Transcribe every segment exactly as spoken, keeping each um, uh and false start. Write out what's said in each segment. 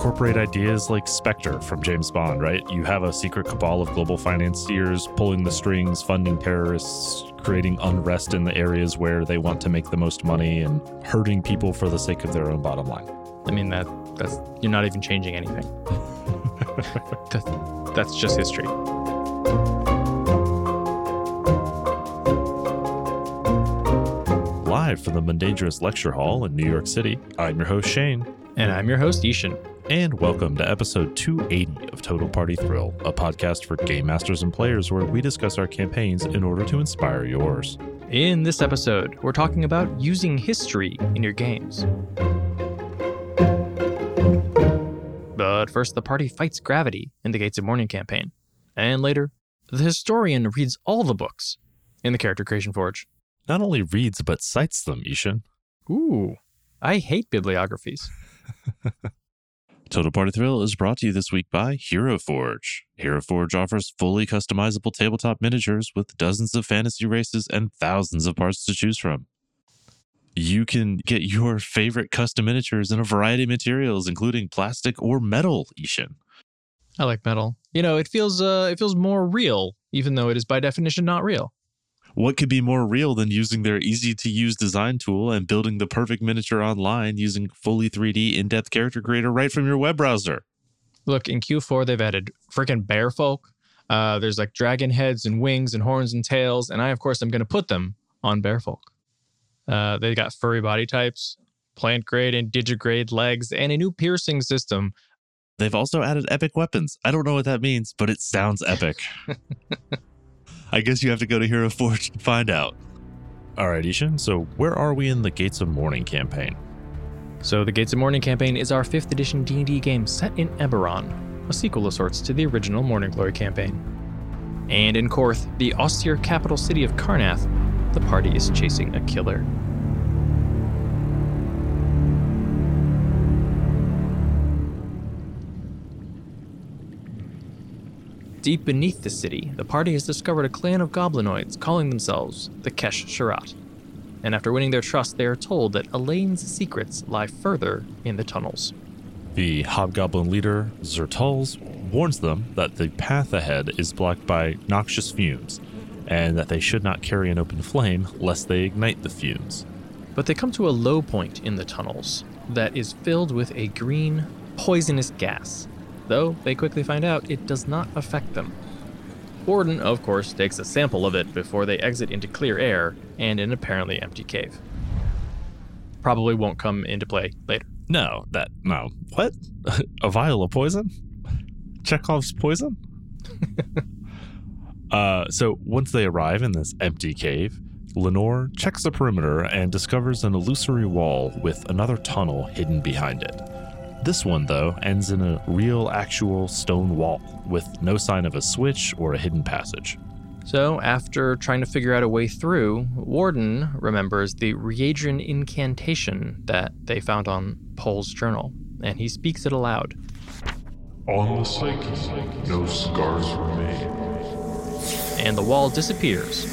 incorporate ideas like Spectre from James Bond, right? You have a secret cabal of global financiers pulling the strings, funding terrorists, creating unrest in the areas where they want to make the most money, and hurting people for the sake of their own bottom line. I mean, that that's you're not even changing anything. that, that's just history. Live from the Mundangerous Lecture Hall in New York City, I'm your host, Shane. And I'm your host, Ishan. And welcome to episode two eighty of Total Party Thrill, a podcast for game masters and players where we discuss our campaigns in order to inspire yours. In this episode, we're talking about using history in your games. But first, the party fights gravity in the Gates of Morning campaign. And later, the historian reads all the books in the Character Creation Forge. Not only reads, but cites them, Ishan. Ooh, I hate bibliographies. Total Party Thrill is brought to you this week by Hero Forge. Hero Forge offers fully customizable tabletop miniatures with dozens of fantasy races and thousands of parts to choose from. You can get your favorite custom miniatures in a variety of materials, including plastic or metal, Ishan. I like metal. You know, it feels uh, it feels more real, even though it is by definition not real. What could be more real than using their easy-to-use design tool and building the perfect miniature online using fully three D in-depth character creator right from your web browser? Look, in Q four, they've added freaking bear folk. Uh, there's like dragon heads and wings and horns and tails, and I, of course, am going to put them on bear folk. Uh, they got furry body types, plant grade and digigrade legs, and a new piercing system. They've also added epic weapons. I don't know what that means, but it sounds epic. I guess you have to go to Hero Forge to find out. All right, Ishan, so where are we in the Gates of Morning campaign? So the Gates of Morning campaign is our fifth edition D and D game set in Eberron, a sequel of sorts to the original Morning Glory campaign. And in Korth, the austere capital city of Karrnath, the party is chasing a killer. Deep beneath the city, the party has discovered a clan of goblinoids calling themselves the Kesh-Sharat. And after winning their trust, they are told that Elaine's secrets lie further in the tunnels. The hobgoblin leader, Zertals, warns them that the path ahead is blocked by noxious fumes, and that they should not carry an open flame lest they ignite the fumes. But they come to a low point in the tunnels that is filled with a green, poisonous gas. Though they quickly find out it does not affect them. Warden, of course, takes a sample of it before they exit into clear air and an apparently empty cave. Probably won't come into play later. No, that, no. What? A vial of poison? Chekhov's poison? uh, so once they arrive in this empty cave, Lenore checks the perimeter and discovers an illusory wall with another tunnel hidden behind it. This one, though, ends in a real, actual stone wall with no sign of a switch or a hidden passage. So, after trying to figure out a way through, Warden remembers the Readrian incantation that they found on Paul's journal, and he speaks it aloud. On the psyche, no scars remain. And the wall disappears,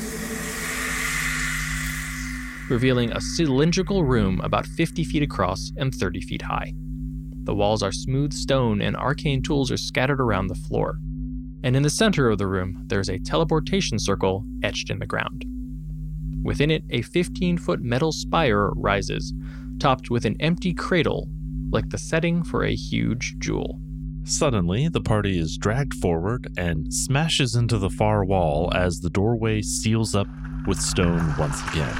revealing a cylindrical room about fifty feet across and thirty feet high. The walls are smooth stone and arcane tools are scattered around the floor. And in the center of the room, there's a teleportation circle etched in the ground. Within it, a fifteen-foot metal spire rises, topped with an empty cradle, like the setting for a huge jewel. Suddenly, the party is dragged forward and smashes into the far wall as the doorway seals up with stone once again.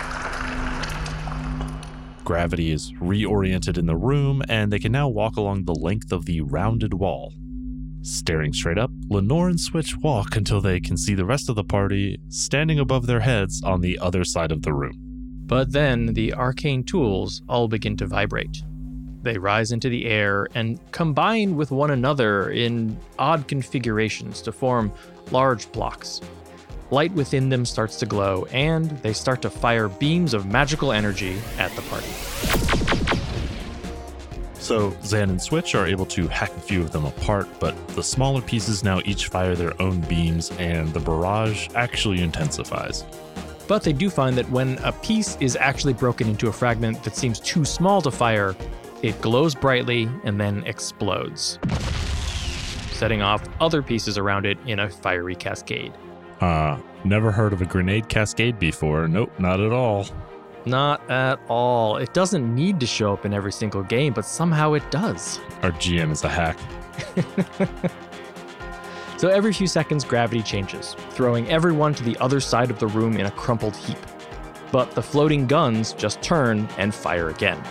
Gravity is reoriented in the room, and they can now walk along the length of the rounded wall. Staring straight up, Lenore and Switch walk until they can see the rest of the party standing above their heads on the other side of the room. But then the arcane tools all begin to vibrate. They rise into the air and combine with one another in odd configurations to form large blocks. Light within them starts to glow, and they start to fire beams of magical energy at the party. So Zan and Switch are able to hack a few of them apart, but the smaller pieces now each fire their own beams, and the barrage actually intensifies. But they do find that when a piece is actually broken into a fragment that seems too small to fire, It glows brightly and then explodes, setting off other pieces around it in a fiery cascade. Uh, never heard of a grenade cascade before. Nope, not at all. Not at all. It doesn't need to show up in every single game, but somehow it does. Our G M is a hack. So every few seconds, gravity changes, throwing everyone to the other side of the room in a crumpled heap. But the floating guns just turn and fire again.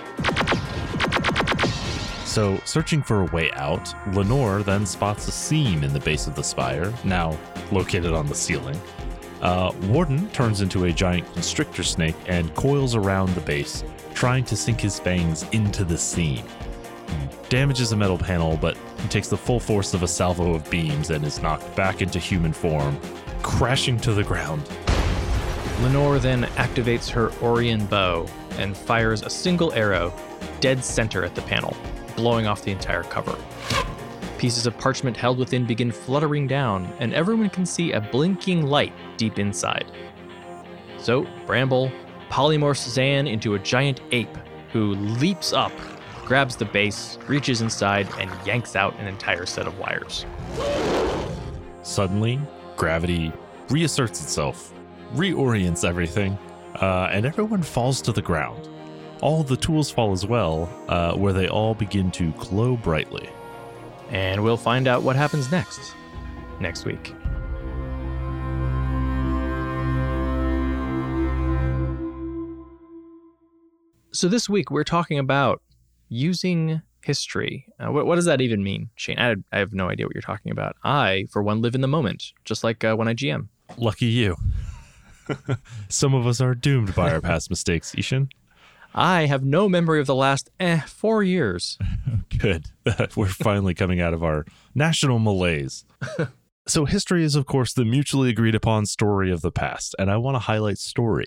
So, searching for a way out, Lenore then spots a seam in the base of the spire, now located on the ceiling. Uh, Warden turns into a giant constrictor snake and coils around the base, trying to sink his fangs into the seam. He damages a metal panel, but he takes the full force of a salvo of beams and is knocked back into human form, crashing to the ground. Lenore then activates her Orion bow and fires a single arrow dead center at the panel, blowing off the entire cover. Pieces of parchment held within begin fluttering down, and everyone can see a blinking light deep inside. So, Bramble polymorphs Zan into a giant ape, who leaps up, grabs the base, reaches inside, and yanks out an entire set of wires. Suddenly, gravity reasserts itself, reorients everything, uh, and everyone falls to the ground. All the tools fall as well, uh, where they all begin to glow brightly. And we'll find out what happens next, next week. So this week we're talking about using history. Uh, what, what does that even mean, Shane? I, I have no idea what you're talking about. I, for one, live in the moment, just like uh, when I G M. Lucky you. Some of us are doomed by our past mistakes, Ishan. I have no memory of the last eh, four years. Good. We're finally coming out of our national malaise. So history is, of course, the mutually agreed upon story of the past. And I want to highlight story.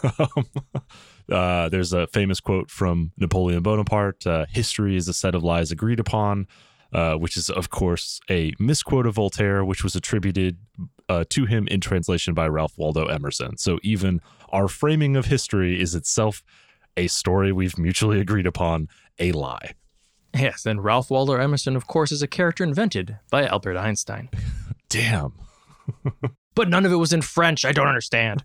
uh, there's a famous quote from Napoleon Bonaparte. Uh, history is a set of lies agreed upon, uh, which is, of course, a misquote of Voltaire, which was attributed uh, to him in translation by Ralph Waldo Emerson. So even our framing of history is itself a story we've mutually agreed upon, a lie. Yes, and Ralph Waldo Emerson, of course, is a character invented by Albert Einstein. Damn. But none of it was in French. I don't understand.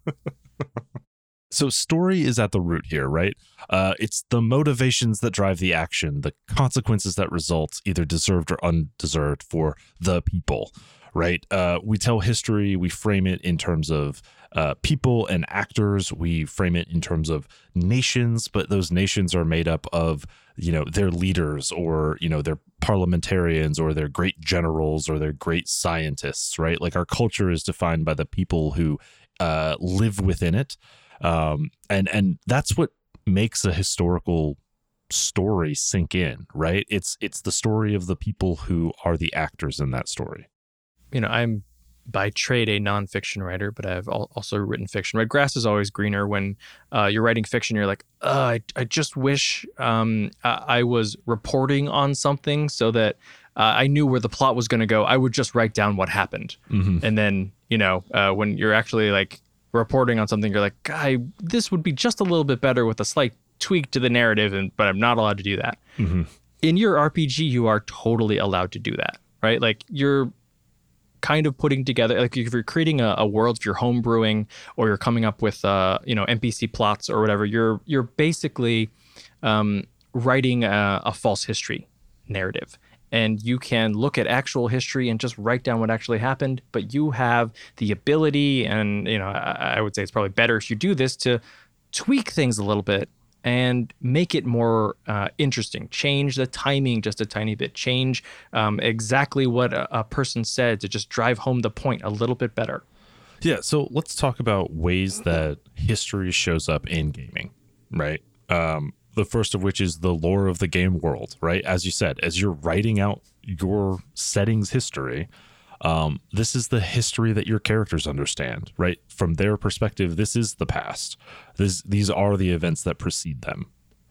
So story is at the root here, right? Uh, it's the motivations that drive the action, the consequences that result, either deserved or undeserved, for the people, right? Uh, we tell history, we frame it in terms of uh, people and actors. We frame it in terms of nations, but those nations are made up of, you know, their leaders, or, you know, their parliamentarians, or their great generals, or their great scientists, right? Like, our culture is defined by the people who uh, live within it. Um, and, and that's what makes a historical story sink in, right? It's, it's the story of the people who are the actors in that story. You know, I'm by trade a nonfiction writer, but I've also written fiction. Right? Grass is always greener. When uh, you're writing fiction, you're like, oh, I, I just wish um, I, I was reporting on something so that uh, I knew where the plot was going to go. I would just write down what happened. Mm-hmm. And then, you know, uh, when you're actually like reporting on something, you're like, I, this would be just a little bit better with a slight tweak to the narrative, and but I'm not allowed to do that. Mm-hmm. In your R P G, you are totally allowed to do that, right? Like, you're kind of putting together, like if you're creating a, a world, if you're home brewing, or you're coming up with uh, you know, N P C plots or whatever, you're you're basically um, writing a, a false history narrative. And you can look at actual history and just write down what actually happened, but you have the ability, and you know, I, I would say it's probably better if you do this, to tweak things a little bit and make it more uh, interesting. Change the timing just a tiny bit. Change um, exactly what a, a person said to just drive home the point a little bit better. Yeah, so let's talk about ways that history shows up in gaming, right? Um, the first of which is the lore of the game world, right? As you said, as you're writing out your setting's history, um, this is the history that your characters understand, right? From their perspective, this is the past. This, these are the events that precede them.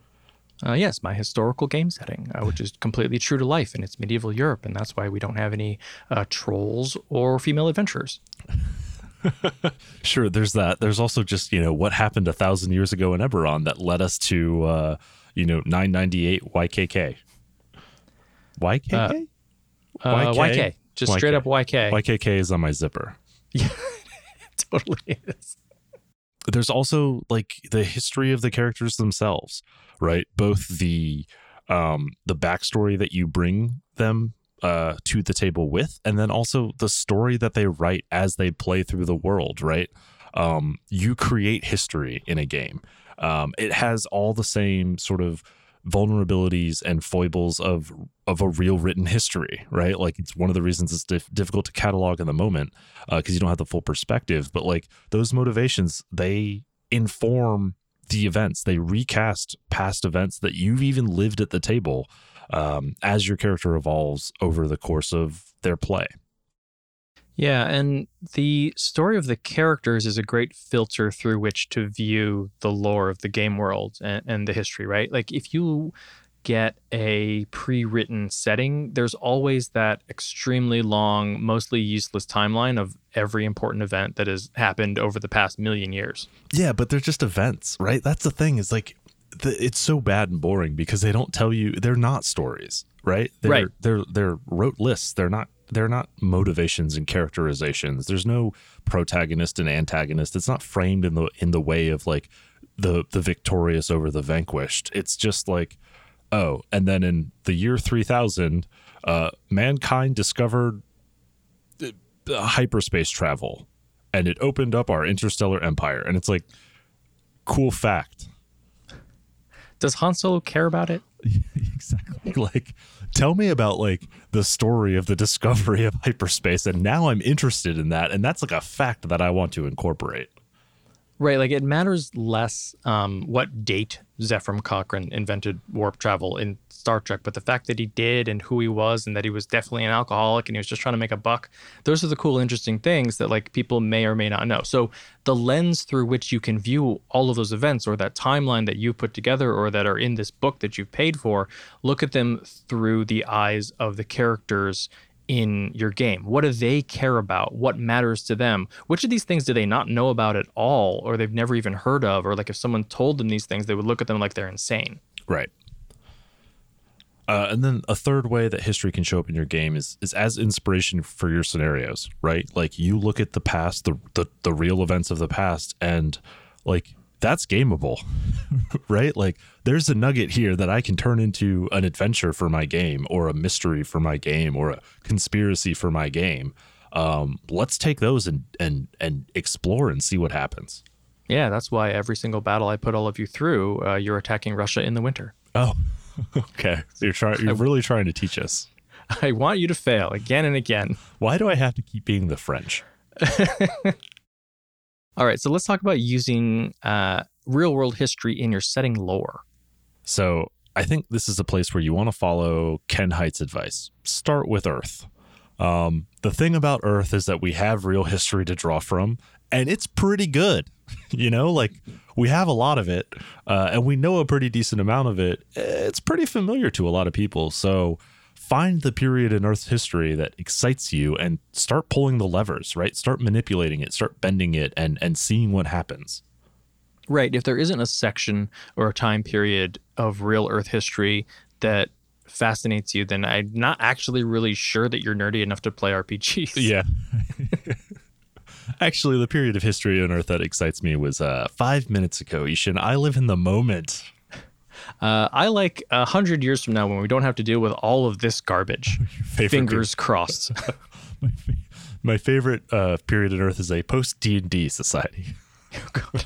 Uh, yes, my historical game setting, uh, which is completely true to life, and it's medieval Europe, and that's why we don't have any uh, trolls or female adventurers. Sure, there's that. There's also just, you know, what happened a thousand years ago in Eberron that led us to, uh, you know, nine ninety-eight Y K K. Y K K? Uh, uh, Y K. Just Y K. straight up Y K. Y K K is on my zipper. Yeah, it totally is. There's also like the history of the characters themselves, right? Both the um, the backstory that you bring them uh, to the table with, and then also the story that they write as they play through the world, right? Um, you create history in a game. Um, it has all the same sort of vulnerabilities and foibles of of a real written history, right? Like it's one of the reasons it's dif- difficult to catalog in the moment because uh, you don't have the full perspective. But like those motivations, they inform the events. They recast past events that you've even lived at the table um, as your character evolves over the course of their play. Yeah, and the story of the characters is a great filter through which to view the lore of the game world and, and the history, right? Like if you get a pre-written setting, there's always that extremely long, mostly useless timeline of every important event that has happened over the past million years. Yeah, but they're just events, right? That's the thing is like, the, it's so bad and boring because they don't tell you, they're not stories, right? They're, Right. They're, they're rote lists. They're not They're not motivations and characterizations. There's no protagonist and antagonist. It's not framed in the in the way of like the the victorious over the vanquished. It's just like, oh, and then in the year three thousand, uh, mankind discovered uh, hyperspace travel, and it opened up our interstellar empire. And it's like, cool fact. Does Han Solo care about it? Exactly. Like, tell me about like the story of the discovery of hyperspace, and now I'm interested in that, and that's like a fact that I want to incorporate. Right, like it matters less um, what date Zefram Cochrane invented warp travel in Star Trek, but the fact that he did and who he was and that he was definitely an alcoholic and he was just trying to make a buck, those are the cool, interesting things that like people may or may not know. So the lens through which you can view all of those events or that timeline that you put together or that are in this book that you've paid for, look at them through the eyes of the characters in your game. What do they care about? What matters to them? Which of these things do they not know about at all, or they've never even heard of? Or like if someone told them these things, they would look at them like they're insane. Right. Uh, and then a third way that history can show up in your game is is as inspiration for your scenarios, right? Like you look at the past, the the, the real events of the past, and like that's gameable, right? Like there's a nugget here that I can turn into an adventure for my game or a mystery for my game or a conspiracy for my game. Um, let's take those and, and, and explore and see what happens. Yeah, that's why every single battle I put all of you through, uh, you're attacking Russia in the winter. Oh, okay. So you're trying, you're really trying to teach us. I want you to fail again and again. Why do I have to keep being the French? All right, so let's talk about using uh, real-world history in your setting lore. So I think this is a place where you want to follow Ken Haight's advice. Start with Earth. Um, the thing about Earth is that we have real history to draw from, and it's pretty good. You know, like we have a lot of it, uh, and we know a pretty decent amount of it. It's pretty familiar to a lot of people. So find the period in Earth's history that excites you and start pulling the levers, right? Start manipulating it, start bending it, and and seeing what happens. Right. If there isn't a section or a time period of real Earth history that fascinates you, then I'm not actually really sure that you're nerdy enough to play R P Gs. Yeah. Actually, the period of history on Earth that excites me was uh, five minutes ago, Ishan. I live in the moment. Uh, I like a hundred years from now when we don't have to deal with all of this garbage. Fingers crossed. my, fa- my favorite uh, period on Earth is a post-D and D society. Oh, God.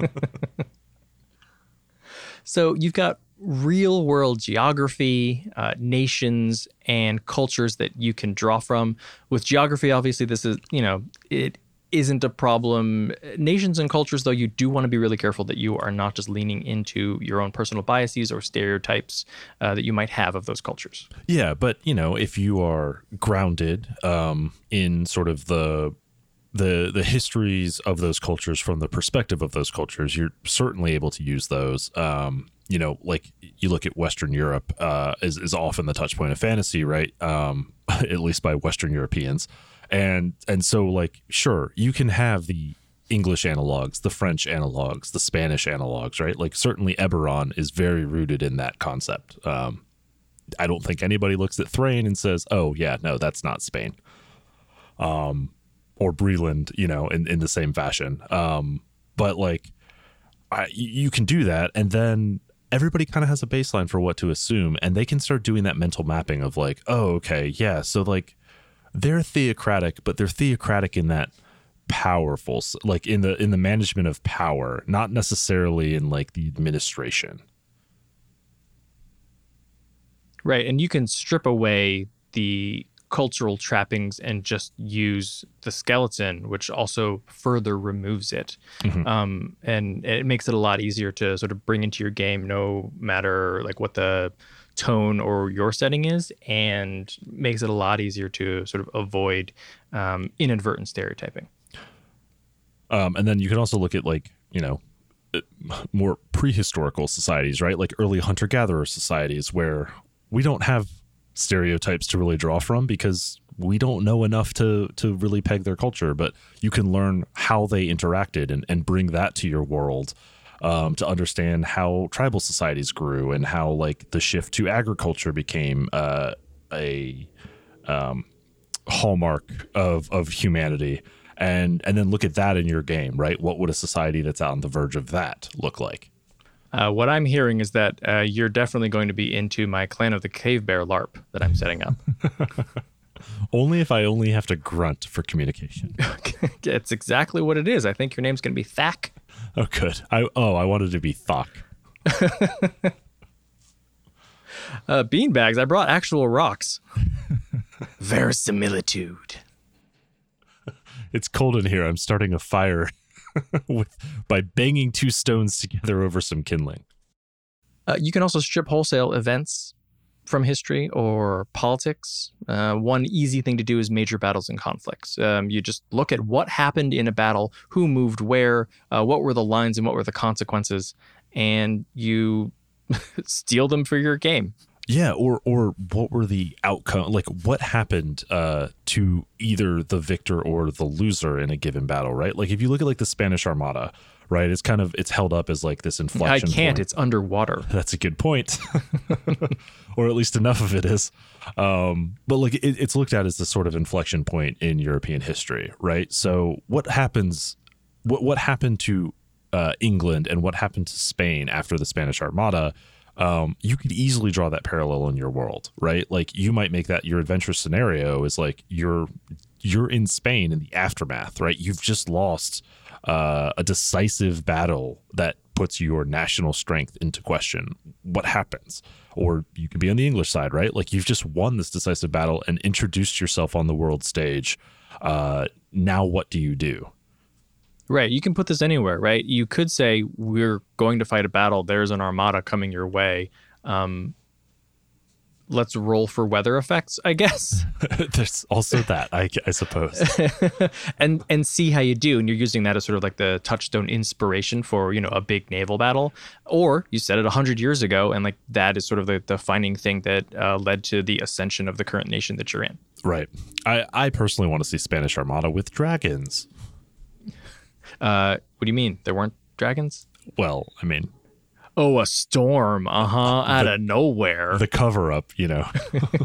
So you've got real world geography, uh, nations, and cultures that you can draw from. With geography, obviously, this is, you know, it isn't a problem. Nations and cultures, though, you do want to be really careful that you are not just leaning into your own personal biases or stereotypes uh, that you might have of those cultures. Yeah, but, you know, if you are grounded um, in sort of the the the histories of those cultures from the perspective of those cultures, you're certainly able to use those. Um, you know, like you look at Western Europe uh, is, is often the touch point of fantasy, right? Um, at least by Western Europeans. And and so, like, sure, you can have the English analogs, the French analogs, the Spanish analogs, right? Like certainly Eberron is very rooted in that concept. Um, I don't think anybody looks at Thrain and says, oh yeah, no, that's not Spain. Um, or Breland, you know, in, in the same fashion. Um, but like, I, you can do that. And then everybody kind of has a baseline for what to assume. And they can start doing that mental mapping of like, oh, okay, yeah. So like they're theocratic, but they're theocratic in that powerful, like in the, in the management of power, not necessarily in like the administration. Right. And you can strip away the cultural trappings and just use the skeleton, which also further removes it. Mm-hmm. Um, and it makes it a lot easier to sort of bring into your game, no matter like what the tone or your setting is, and makes it a lot easier to sort of avoid um, inadvertent stereotyping. Um, and then you can also look at like, you know, more prehistorical societies, right? Like early hunter-gatherer societies where we don't have stereotypes to really draw from because we don't know enough to to really peg their culture, but you can learn how they interacted and, and bring that to your world um, to understand how tribal societies grew and how like the shift to agriculture became uh, a um, hallmark of, of humanity. And, and then look at that in your game, right? What would a society that's on the verge of that look like? Uh, what I'm hearing is that uh, you're definitely going to be into my Clan of the Cave Bear LARP that I'm setting up. Only if I only have to grunt for communication. It's exactly what it is. I think your name's going to be Thack. Oh, good. I oh, I wanted to be Thok. uh, beanbags. I brought actual rocks. Verisimilitude. It's cold in here. I'm starting a fire. With, by banging two stones together over some kindling. Uh, you can also strip wholesale events from history or politics. Uh, one easy thing to do is major battles and conflicts. Um, you just look at what happened in a battle, who moved where, uh, what were the lines and what were the consequences, and you steal them for your game. Yeah, or or what were the outcome? Like what happened uh, to either the victor or the loser in a given battle, right? Like if you look at like the Spanish Armada, right? It's kind of it's held up as like this inflection. I can't. point. It's underwater. That's a good point, or at least enough of it is. Um, but like it, it's looked at as the sort of inflection point in European history, right? So what happens? What what happened to uh, England and what happened to Spain after the Spanish Armada? Um, you could easily draw that parallel in your world, right? Like you might make that your adventure scenario is like you're you're in Spain in the aftermath, right? You've just lost uh, a decisive battle that puts your national strength into question. What happens? Or you could be on the English side, right? Like you've just won this decisive battle and introduced yourself on the world stage. Uh, now what do you do? Right. You can put this anywhere, right? You could say we're going to fight a battle. There's an armada coming your way. Um, let's roll for weather effects, I guess. There's also that, I, I suppose. and and see how you do. And you're using that as sort of like the touchstone inspiration for, you know, a big naval battle. Or you said it one hundred years ago, and like that is sort of the defining thing that uh, led to the ascension of the current nation that you're in. Right. I, I personally want to see Spanish Armada with dragons. Uh, what do you mean? There weren't dragons? Well, I mean... Oh, a storm. Uh-huh. The, out of nowhere. The cover-up, you know.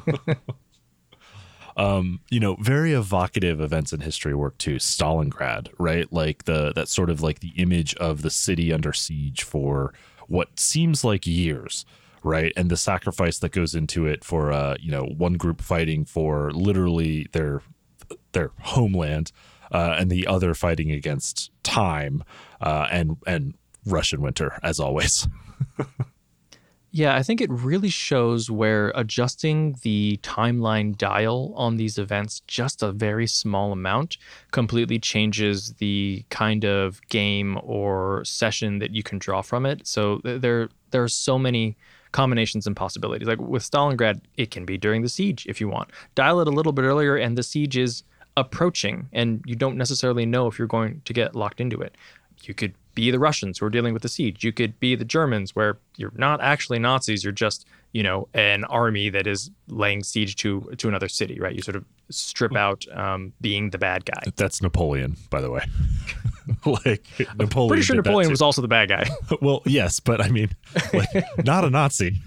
um, you know, very evocative events in history work too. Stalingrad, right? Like the that sort of like the image of the city under siege for what seems like years, right? And the sacrifice that goes into it for, uh, you know, one group fighting for literally their their homeland, Uh, and the other fighting against time uh, and and Russian winter, as always. Yeah, I think it really shows where adjusting the timeline dial on these events just a very small amount completely changes the kind of game or session that you can draw from it. So there, there are so many combinations and possibilities. Like with Stalingrad, it can be during the siege if you want. Dial it a little bit earlier and the siege is approaching and you don't necessarily know if you're going to get locked into it. You could be the Russians who are dealing with the siege. You could be the Germans, where you're not actually Nazis. You're just, you know, an army that is laying siege to to another city, right? You sort of strip out um, being the bad guy. That's Napoleon, by the way. Like Napoleon. Pretty sure Napoleon was also the bad guy. Well, yes, but I mean, like, not a Nazi.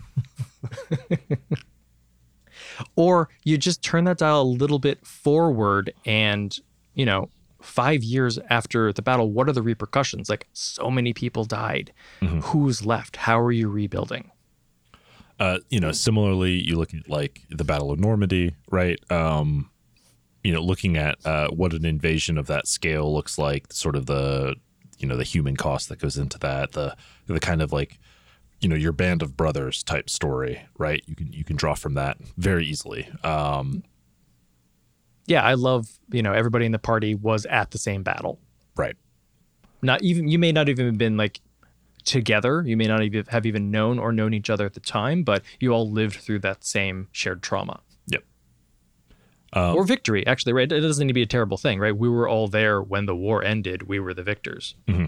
Or you just turn that dial a little bit forward and, you know, five years after the battle, what are the repercussions? Like, so many people died. Mm-hmm. Who's left? How are you rebuilding? Uh, you know, similarly, you look at like the Battle of Normandy, right? Um, you know, looking at uh, what an invasion of that scale looks like, sort of the, you know, the human cost that goes into that, the the kind of like, you know, your band of brothers type story, right? You can you can draw from that very easily. Um, yeah, I love, you know, everybody in the party was at the same battle. Right. Not even, you may not even have been like together. You may not even have even known or known each other at the time, but you all lived through that same shared trauma. Yep. Um, or victory, actually, right? It doesn't need to be a terrible thing, right? We were all there when the war ended. We were the victors. Mm-hmm.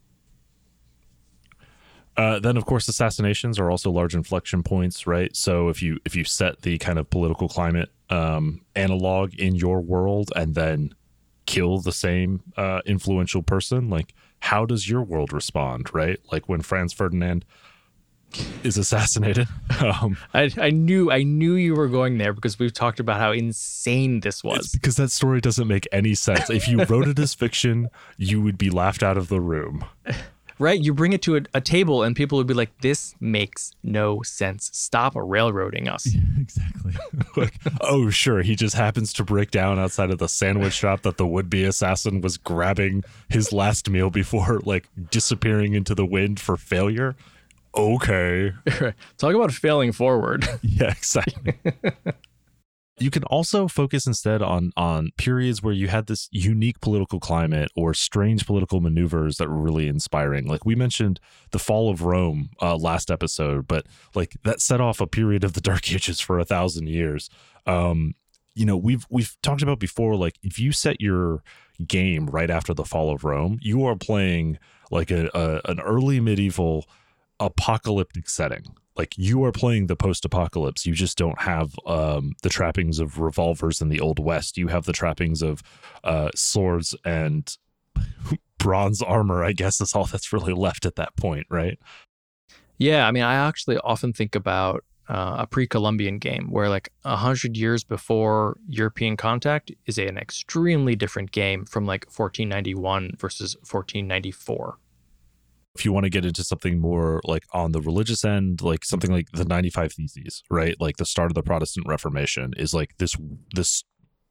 Uh, then, of course, assassinations are also large inflection points, right? So if you if you set the kind of political climate um, analog in your world and then kill the same uh, influential person, like, how does your world respond, right? Like when Franz Ferdinand is assassinated. Um, I, I knew I knew you were going there because we've talked about how insane this was. It's because that story doesn't make any sense. If you wrote it as fiction, you would be laughed out of the room. Right? You bring it to a, a table and people would be like, this makes no sense. Stop railroading us. Yeah, exactly. Like, oh, sure. He just happens to break down outside of the sandwich shop that the would-be assassin was grabbing his last meal before, like, disappearing into the wind for failure. Okay. Talk about failing forward. Yeah, exactly. You can also focus instead on on periods where you had this unique political climate or strange political maneuvers that were really inspiring. Like we mentioned the fall of Rome uh, last episode, but like that set off a period of the Dark Ages for a thousand years. Um, you know, we've we've talked about before, like if you set your game right after the fall of Rome, you are playing like a, a an early medieval apocalyptic setting. Like you are playing the post-apocalypse. You just don't have um, the trappings of revolvers in the Old West. You have the trappings of uh, swords and bronze armor, I guess is all that's really left at that point, right? Yeah, I mean, I actually often think about uh, a pre-Columbian game where like a hundred years before European contact is an extremely different game from like fourteen ninety-one versus fourteen ninety-four. If you want to get into something more like on the religious end, like something like the ninety-five Theses, right? Like the start of the Protestant Reformation is like this this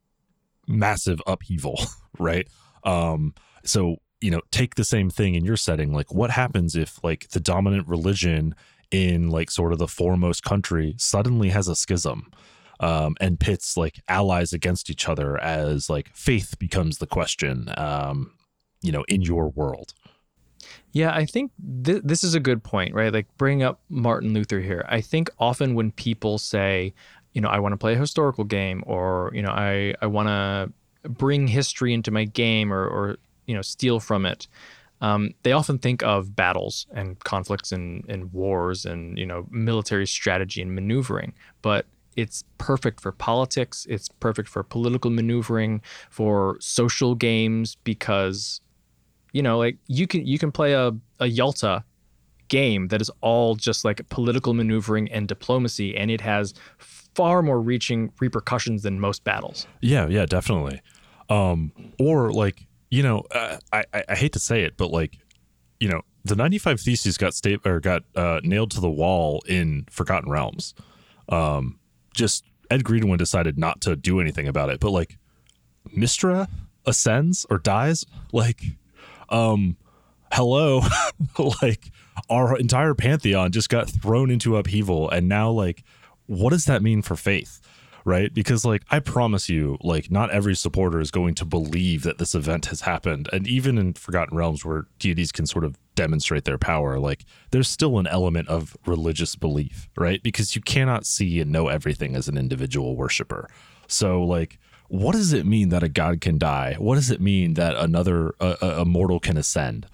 massive upheaval, right? Um, so, you know, take the same thing in your setting. Like what happens if like the dominant religion in like sort of the foremost country suddenly has a schism um, and pits like allies against each other as like faith becomes the question, um, you know, in your world? Yeah, I think th- this is a good point, right? Like bring up Martin Luther here. I think often when people say, you know, I want to play a historical game or, you know, I, I want to bring history into my game or, or you know, steal from it, um, they often think of battles and conflicts and, and wars and, you know, military strategy and maneuvering. But it's perfect for politics. It's perfect for political maneuvering, for social games, because you know, like you can you can play a, a Yalta game that is all just like political maneuvering and diplomacy, and it has far more reaching repercussions than most battles. Yeah, yeah, definitely. Um, or like, you know, uh, I, I I hate to say it, but like, you know, the ninety-five Theses got sta- or got uh, nailed to the wall in Forgotten Realms. Um, just Ed Greenwood decided not to do anything about it, but like Mystra ascends or dies, like. Um, hello, like our entire pantheon just got thrown into upheaval. And now like, what does that mean for faith? Right. Because like, I promise you, like not every supporter is going to believe that this event has happened. And even in Forgotten Realms where deities can sort of demonstrate their power, like there's still an element of religious belief, right? Because you cannot see and know everything as an individual worshiper. So like, what does it mean that a god can die? What does it mean that another a, a mortal can ascend?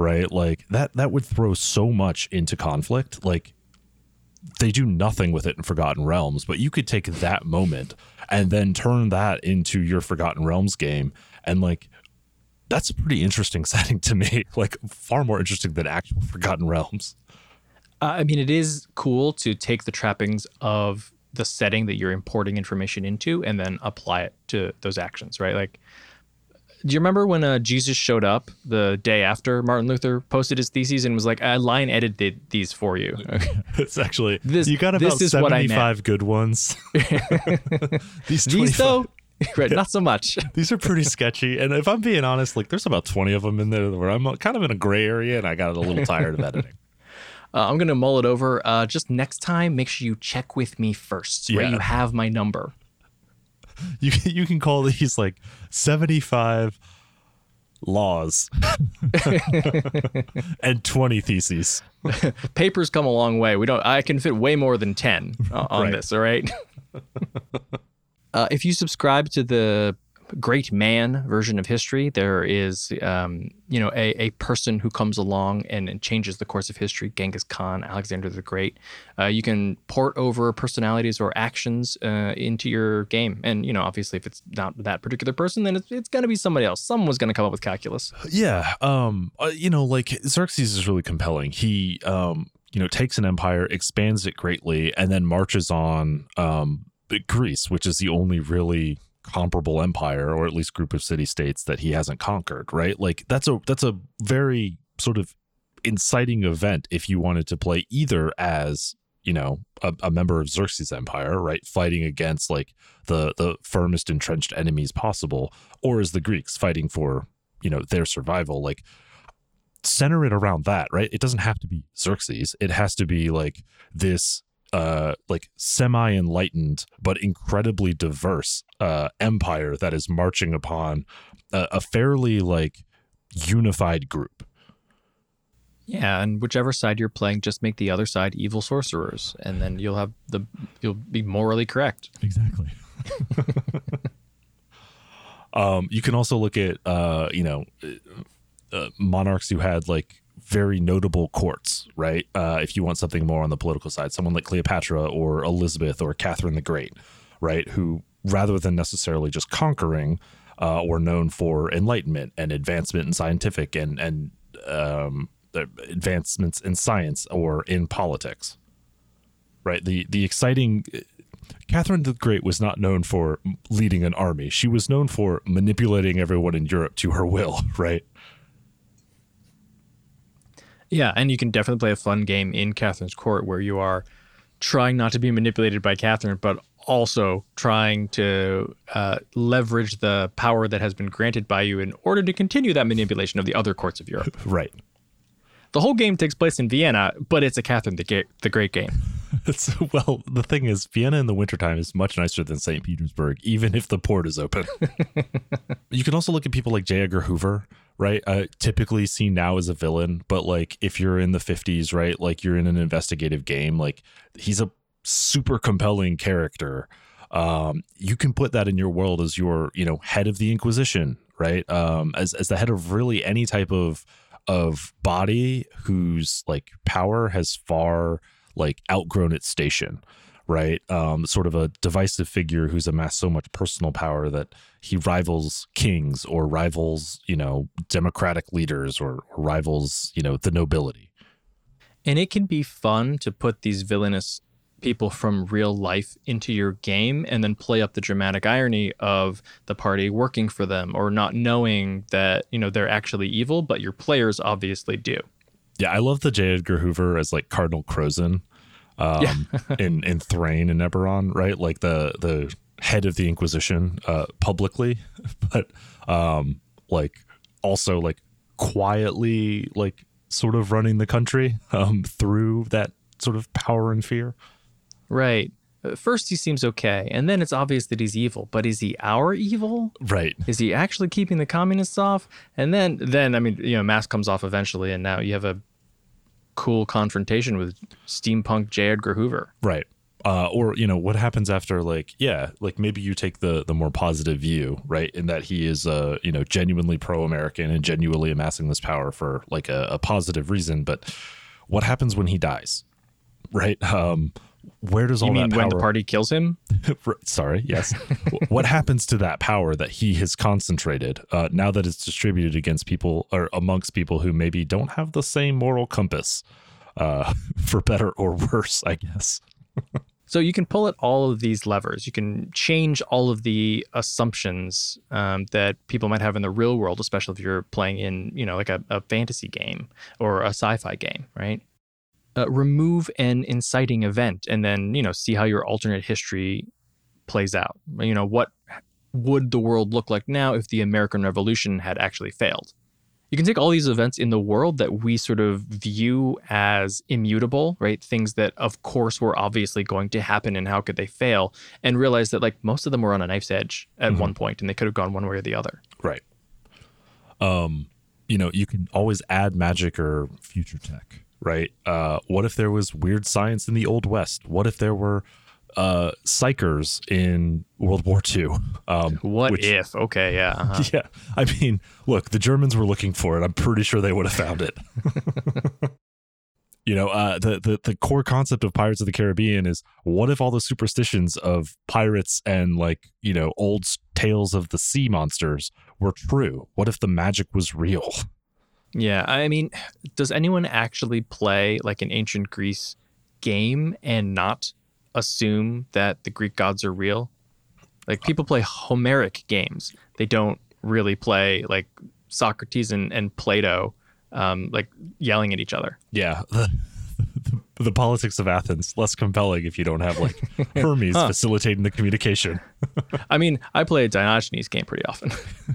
right? Like that that would throw so much into conflict. Like they do nothing with it in Forgotten Realms, but you could take that moment and then turn that into your Forgotten Realms game, and like that's a pretty interesting setting to me. Like far more interesting than actual Forgotten Realms. Uh, I mean, it is cool to take the trappings of the setting that you're importing information into and then apply it to those actions, right? Like, do you remember when uh, Jesus showed up the day after Martin Luther posted his theses and was like, I line edited these for you? It's actually, this, you got about this is what I seventy-five meant. good ones. These, These though, right, not so much. These are pretty sketchy. And if I'm being honest, like there's about twenty of them in there where I'm kind of in a gray area and I got a little tired of editing. Uh, I'm going to mull it over. Uh, just next time, make sure you check with me first. Right? Yeah. You have my number. You you can call these like seventy-five laws and twenty theses. Papers come a long way. We don't. I can fit way more than ten uh, on Right. this. All right. uh, if you subscribe to the Great Man version of history, there is, um, you know, a, a person who comes along and, and changes the course of history. Genghis Khan, Alexander the Great. Uh, you can port over personalities or actions uh, into your game, and you know, obviously, if it's not that particular person, then it's, it's going to be somebody else. Someone's going to come up with calculus. Yeah. Um. uh, you know, like Xerxes is really compelling. He, um, you know, takes an empire, expands it greatly, and then marches on um Greece, which is the only really comparable empire, or at least group of city states that he hasn't conquered, right? Like that's a that's a very sort of inciting event if you wanted to play either as, you know, a, a member of Xerxes' empire, right, fighting against like the the firmest entrenched enemies possible, or as the Greeks fighting for, you know, their survival. Like center it around that, right? It doesn't have to be Xerxes. It has to be like this uh like semi-enlightened but incredibly diverse uh empire that is marching upon a, a fairly like unified group. Yeah, and whichever side you're playing, just make the other side evil sorcerers, and then you'll have the you'll be morally correct. Exactly. um you can also look at uh you know uh, monarchs who had like very notable courts, right? Uh, if you want something more on the political side, someone like Cleopatra or Elizabeth or Catherine the Great, right? Who, rather than necessarily just conquering, uh, were known for enlightenment and advancement in scientific and and um, advancements in science or in politics, right? The the exciting Catherine the Great was not known for leading an army; she was known for manipulating everyone in Europe to her will, right? Yeah, and you can definitely play a fun game in Catherine's court where you are trying not to be manipulated by Catherine, but also trying to uh, leverage the power that has been granted by you in order to continue that manipulation of the other courts of Europe. Right. The whole game takes place in Vienna, but it's a Catherine the, Ga- the Great game. It's, well, the thing is, Vienna in the wintertime is much nicer than Saint Petersburg, even if the port is open. You can also look at people like J. Edgar Hoover, right? Uh, typically seen now as a villain, but like if you're in the fifties, right? Like you're in an investigative game, like he's a super compelling character. Um, you can put that in your world as your, you know, head of the Inquisition, right? Um, as as the head of really any type of of body whose like power has far like outgrown its station, right? Um, sort of a divisive figure who's amassed so much personal power that he rivals kings or rivals, you know, democratic leaders or, or rivals, you know, the nobility. And it can be fun to put these villainous people from real life into your game and then play up the dramatic irony of the party working for them or not knowing that, you know, they're actually evil, but your players obviously do. Yeah, I love the J. Edgar Hoover as like Cardinal Crozon um, Yeah. in, in Thrain and Eberron, right? Like the the head of the Inquisition uh, publicly, but um, like also like quietly like sort of running the country um, through that sort of power and fear. Right. At first he seems okay, and then it's obvious that he's evil. But is he our evil? Right. Is he actually keeping the communists off? And then, then I mean, you know, mask comes off eventually, and now you have a cool confrontation with steampunk J. Edgar Hoover. Right. Uh, or, you know, what happens after, like, yeah, like maybe you take the the more positive view, right? In that he is, uh, you know, genuinely pro-American and genuinely amassing this power for like a, a positive reason. But what happens when he dies, right? Um, where does all You mean that when power... the party kills him? Sorry, yes. What happens to that power that he has concentrated uh, now that it's distributed against people or amongst people who maybe don't have the same moral compass, uh, for better or worse, I guess. So you can pull at all of these levers. You can change all of the assumptions um, that people might have in the real world, especially if you're playing in, you know, like a, a fantasy game or a sci-fi game, right? Uh, remove an inciting event and then, you know, see how your alternate history plays out. You know, what would the world look like now if the American Revolution had actually failed? You can take all these events in the world that we sort of view as immutable, right? Things that, of course, were obviously going to happen and how could they fail, and realize that, like, most of them were on a knife's edge at mm-hmm. one point and they could have gone one way or the other. Right. Um, you know, you can always add magic or future tech, right? Uh, what if there was weird science in the Old West? What if there were uh psychers in World War Two? Um what which, if okay yeah uh-huh. yeah I mean, look, the Germans were looking for it. I'm pretty sure they would have found it. You know, uh the, the the core concept of Pirates of the Caribbean is, what if all the superstitions of pirates and, like, you know, old tales of the sea monsters were true? What if the magic was real? Yeah, I mean, does anyone actually play like an ancient Greece game and not assume that the Greek gods are real? Like, people play Homeric games. They don't really play like Socrates and, and Plato, um, like yelling at each other. Yeah. The, the, the politics of Athens, less compelling if you don't have like Hermes huh. facilitating the communication. I mean, I play a Diogenes game pretty often.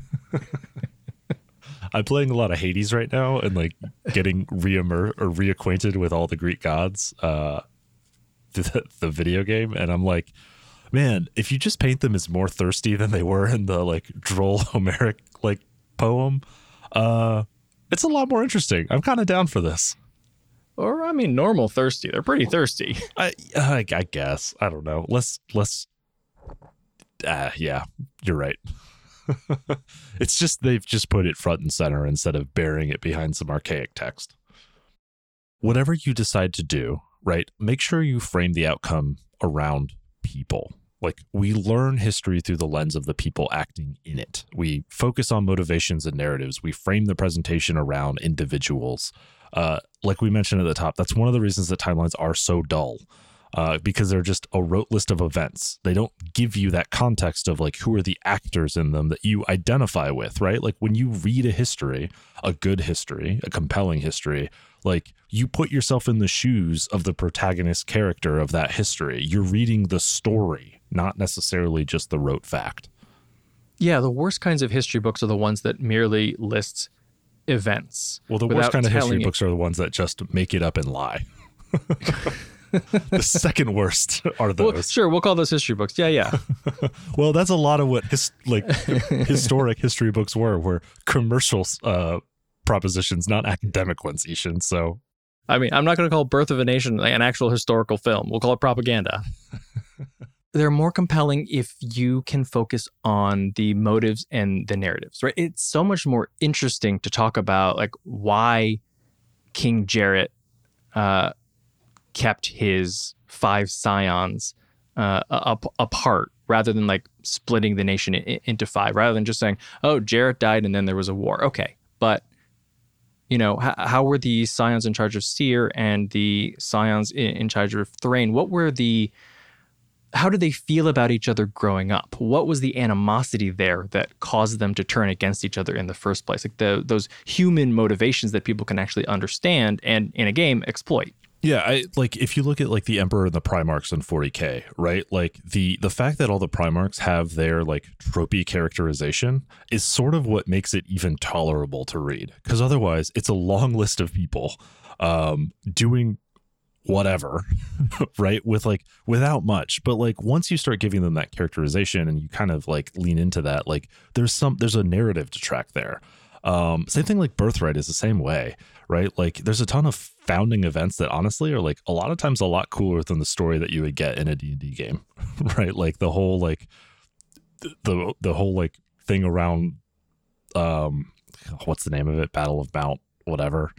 I'm playing a lot of Hades right now and like getting re-immer or reacquainted with all the Greek gods. Uh, The, the video game, and I'm like, man, if you just paint them as more thirsty than they were in the like droll Homeric like poem, uh it's a lot more interesting. I'm kind of down for this. Or I mean, normal thirsty. They're pretty thirsty. I I, I guess I don't know. Let's let's. Uh, yeah, you're right. It's just they've just put it front and center instead of burying it behind some archaic text. Whatever you decide to do, right, make sure you frame the outcome around people. Like, we learn history through the lens of the people acting in it. We focus on motivations and narratives. We frame the presentation around individuals. Uh, like we mentioned at the top, that's one of the reasons that timelines are so dull, uh, because they're just a rote list of events. They don't give you that context of like, who are the actors in them that you identify with, right? Like, when you read a history, a good history, a compelling history, like, you put yourself in the shoes of the protagonist character of that history. You're reading the story, not necessarily just the rote fact. Yeah, the worst kinds of history books are the ones that merely list events. Well, the worst kind of history it. books are the ones that just make it up and lie. The second worst are those. Well, sure, we'll call those history books. Yeah, yeah. Well, that's a lot of what his, like historic history books were, were commercial uh, propositions, not academic ones, Ishan. So, I mean, I'm not going to call Birth of a Nation an actual historical film. We'll call it propaganda. They're more compelling if you can focus on the motives and the narratives, right? It's so much more interesting to talk about like why King Jarrett uh, kept his five scions uh, up, apart, rather than like splitting the nation in, into five, rather than just saying, oh, Jarrett died and then there was a war. Okay, but you know, how, how were the scions in charge of Seir and the scions in, in charge of Thrain? What were the How did they feel about each other growing up? What was the animosity there that caused them to turn against each other in the first place? Like the those human motivations that people can actually understand and in a game exploit. Yeah, I like if you look at like the Emperor and the Primarchs in forty K, right? Like the the fact that all the Primarchs have their like tropey characterization is sort of what makes it even tolerable to read, because otherwise it's a long list of people um, doing whatever, right? With like without much, but like once you start giving them that characterization and you kind of like lean into that, like there's some there's a narrative to track there. Um, same thing like Birthright is the same way, right? Like there's a ton of founding events that honestly are like a lot of times a lot cooler than the story that you would get in a D and D game, right? Like the whole like the the whole like thing around um what's the name of it? Battle of Mount whatever.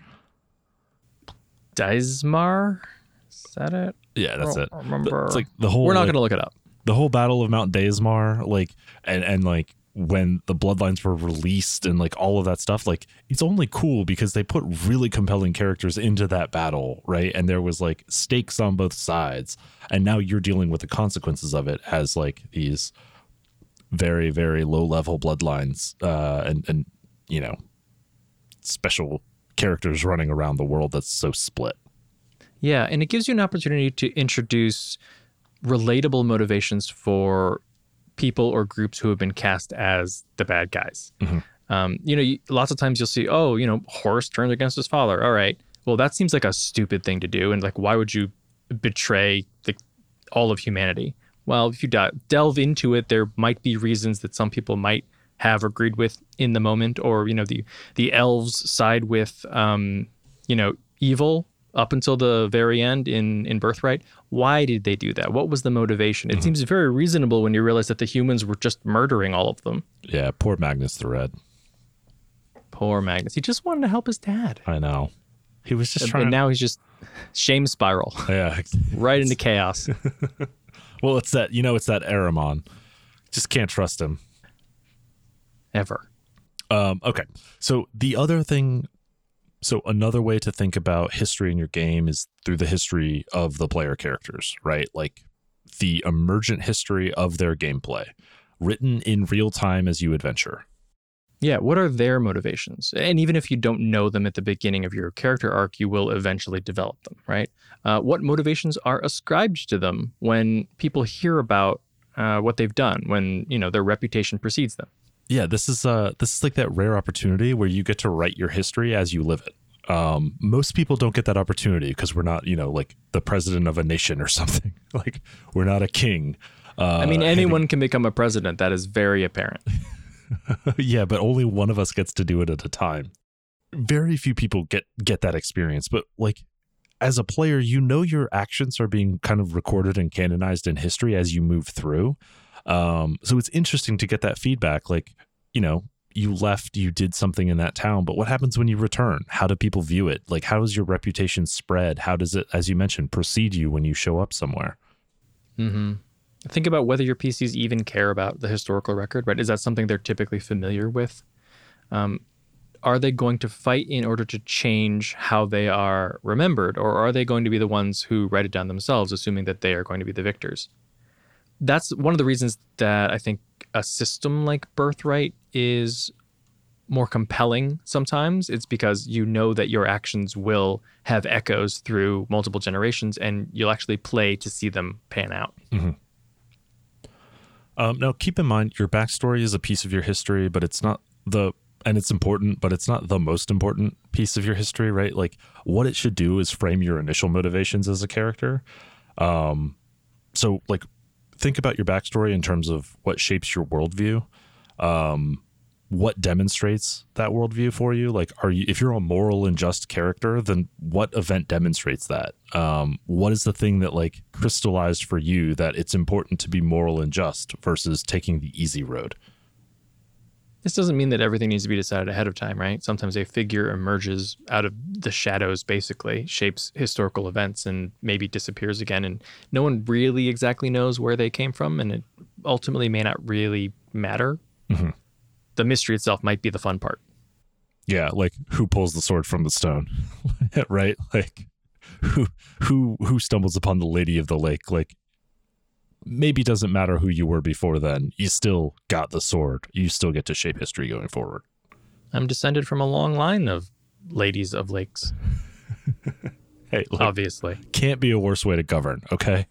Deismar? Is that it? Yeah, that's I it. don't remember. It's like the whole We're not like, going to look it up. the whole Battle of Mount Deismar, like and and like when the Bloodlines were released and like all of that stuff, like it's only cool because they put really compelling characters into that battle, right? And there was like stakes on both sides, and now you're dealing with the consequences of it as like these very very low level Bloodlines uh and and you know special characters running around the world that's so split. Yeah, and it gives you an opportunity to introduce relatable motivations for people or groups who have been cast as the bad guys. Mm-hmm. Um, you know, you, lots of times you'll see, oh, you know, Horus turned against his father. All right, well, that seems like a stupid thing to do. And like, why would you betray the, all of humanity? Well, if you de- delve into it, there might be reasons that some people might have agreed with in the moment, or, you know, the, the elves side with, um, you know, evil up until the very end in, in Birthright. Why did they do that? What was the motivation? It mm-hmm. seems very reasonable when you realize that the humans were just murdering all of them. Yeah, poor Magnus the Red. Poor Magnus. He just wanted to help his dad. I know. He was just and, trying and to... now he's just shame spiral. Yeah. Right into chaos. Well, it's that, you know, it's that Ahriman. Just can't trust him. Ever. Um, okay. So the other thing... So another way to think about history in your game is through the history of the player characters, right? Like the emergent history of their gameplay, written in real time as you adventure. Yeah, what are their motivations? And even if you don't know them at the beginning of your character arc, you will eventually develop them, right? Uh, what motivations are ascribed to them when people hear about uh, what they've done, when, you know, their reputation precedes them? Yeah, this is uh this is like that rare opportunity where you get to write your history as you live it. Um, most people don't get that opportunity because we're not, you know, like the president of a nation or something. Like we're not a king. Uh, I mean, anyone heading... can become a president. That is very apparent. Yeah, but only one of us gets to do it at a time. Very few people get get that experience. But like as a player, you know your actions are being kind of recorded and canonized in history as you move through. Um, so it's interesting to get that feedback. Like, you know, you left, you did something in that town, but what happens when you return? How do people view it? Like, how does your reputation spread? How does it, as you mentioned, precede you when you show up somewhere? Mm-hmm. Think about whether your P Cs even care about the historical record, right? Is that something they're typically familiar with? Um, are they going to fight in order to change how they are remembered? Or are they going to be the ones who write it down themselves, assuming that they are going to be the victors? That's one of the reasons that I think a system like Birthright is more compelling sometimes. It's because you know that your actions will have echoes through multiple generations, and you'll actually play to see them pan out. Mm-hmm. Um, now, keep in mind, your backstory is a piece of your history, but it's not the, and it's important, but it's not the most important piece of your history, right? Like what it should do is frame your initial motivations as a character. Um, so like, think about your backstory in terms of what shapes your worldview. Um, what demonstrates that worldview for you? Like, are you, if you're a moral and just character, then what event demonstrates that? Um, what is the thing that like crystallized for you that it's important to be moral and just versus taking the easy road? This doesn't mean that everything needs to be decided ahead of time, right? Sometimes a figure emerges out of the shadows, basically, shapes historical events and maybe disappears again. And no one really exactly knows where they came from. And it ultimately may not really matter. Mm-hmm. The mystery itself might be the fun part. Yeah, like who pulls the sword from the stone, right? Like who who who stumbles upon the Lady of the Lake? Like, maybe doesn't matter who you were before then. You still got the sword. You still get to shape history going forward. I'm descended from a long line of ladies of lakes. Hey, look, obviously. Can't be a worse way to govern, okay?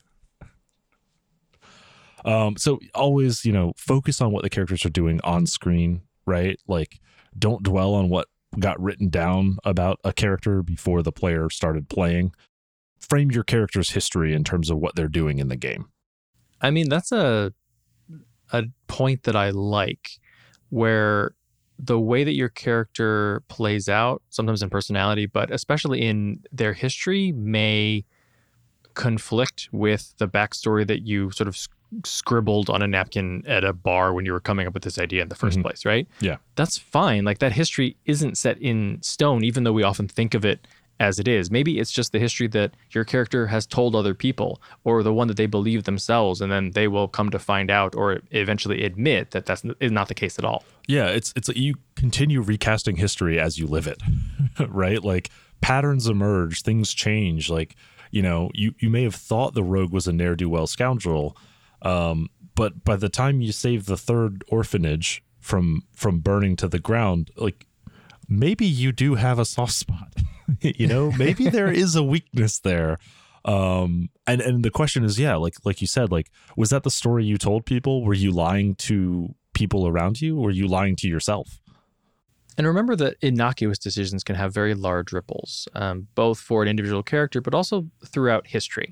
Um, so always, you know, focus on what the characters are doing on screen, right? Like, don't dwell on what got written down about a character before the player started playing. Frame your character's history in terms of what they're doing in the game. I mean, that's a a point that I like, where the way that your character plays out, sometimes in personality, but especially in their history, may conflict with the backstory that you sort of sc- scribbled on a napkin at a bar when you were coming up with this idea in the first Mm-hmm. place, right? Yeah. That's fine. Like, that history isn't set in stone, even though we often think of it as it is. Maybe it's just the history that your character has told other people, or the one that they believe themselves, and then they will come to find out or eventually admit that that's is not the case at all. Yeah, it's it's you continue recasting history as you live it, right? Like, patterns emerge, things change. Like, you know, you, you may have thought the rogue was a ne'er-do-well scoundrel, um, but by the time you save the third orphanage from from burning to the ground, like, maybe you do have a soft spot. You know, maybe there is a weakness there. Um, and, and the question is, yeah, like like you said, like, was that the story you told people? Were you lying to people around you? Or were you lying to yourself? And remember that innocuous decisions can have very large ripples, um, both for an individual character, but also throughout history.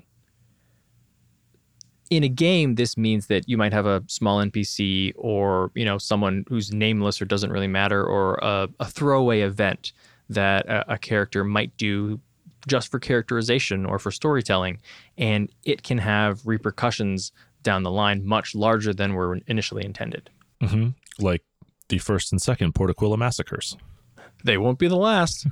In a game, this means that you might have a small N P C, or, you know, someone who's nameless or doesn't really matter, or a, a throwaway event that a, a character might do just for characterization or for storytelling, and it can have repercussions down the line much larger than were initially intended. Mm-hmm. Like the first and second Port Aquila massacres. They won't be the last.